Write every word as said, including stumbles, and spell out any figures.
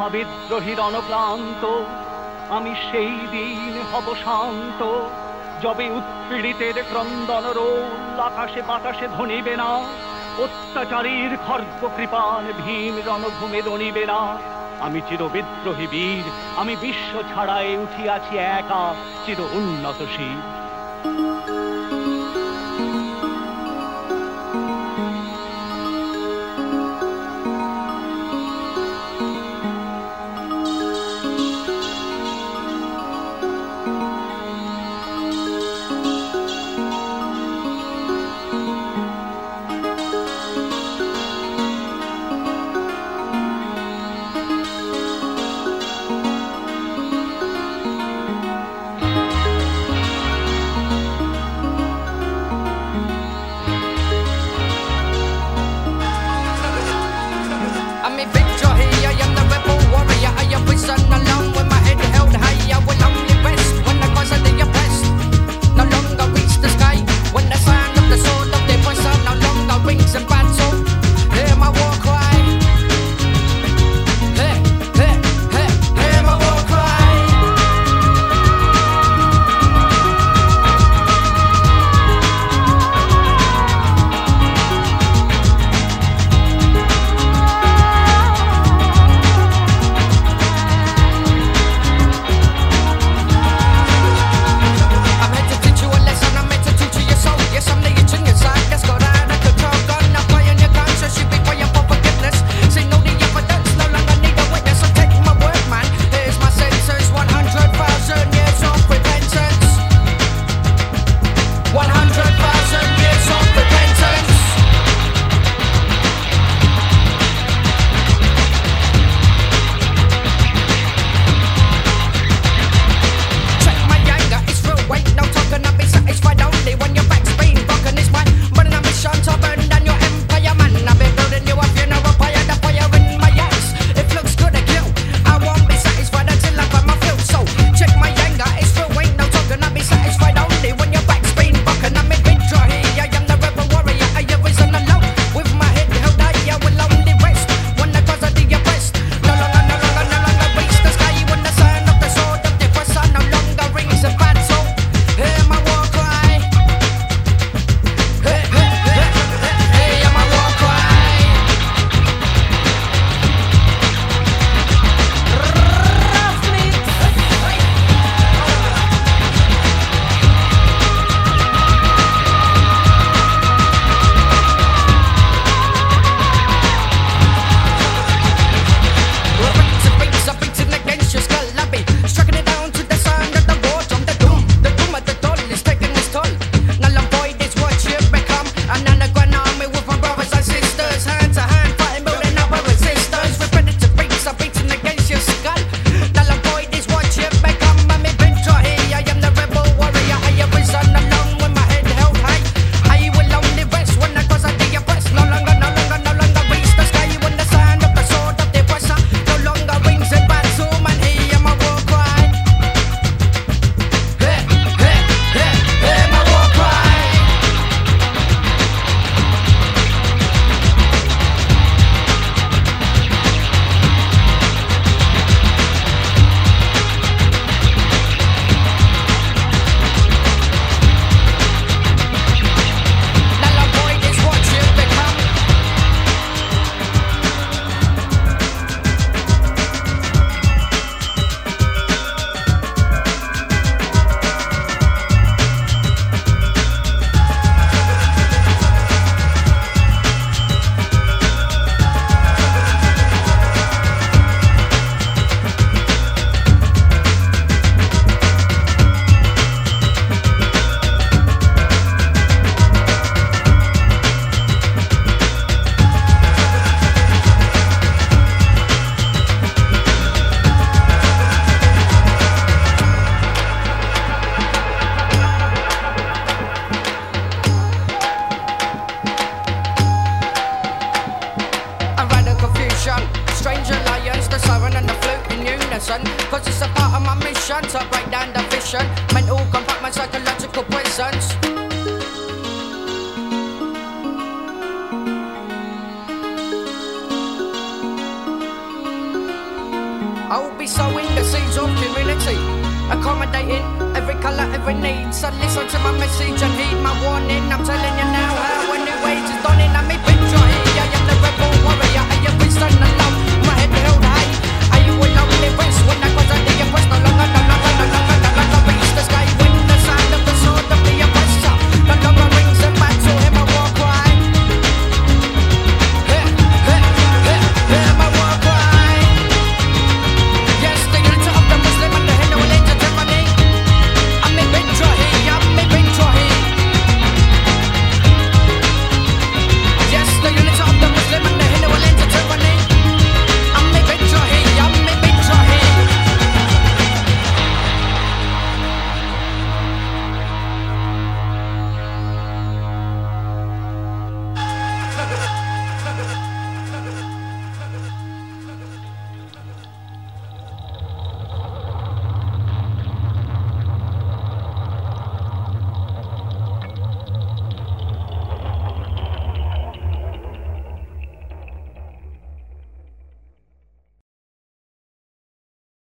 মহাবিদ্রোহীর অনক্লান্ত, আমি সেই দিন হব শান্ত, যবে উৎপীড়িতের ক্রন্দন রোল আকাশে বাতাসে ধ্বনিবে না, অত্যাচারীর খর্গ কৃপান ভীম রণভূমে দণিবে না। আমি চির বিদ্রোহী বীর, আমি বিশ্ব ছাড়াই উঠিয়াছি একা চির উন্নত শির। Cause it's a part of my mission to break down the vision. Mental compartment, psychological prisons. I'll be sowing the seeds of community, accommodating every colour, every need. So listen to my message and heed my warning. I'm telling you now how a new age is dawning. I'm a picture here, I am the rebel warrior. I am wisdom and love, my head held high. Are you a lonely race when I was a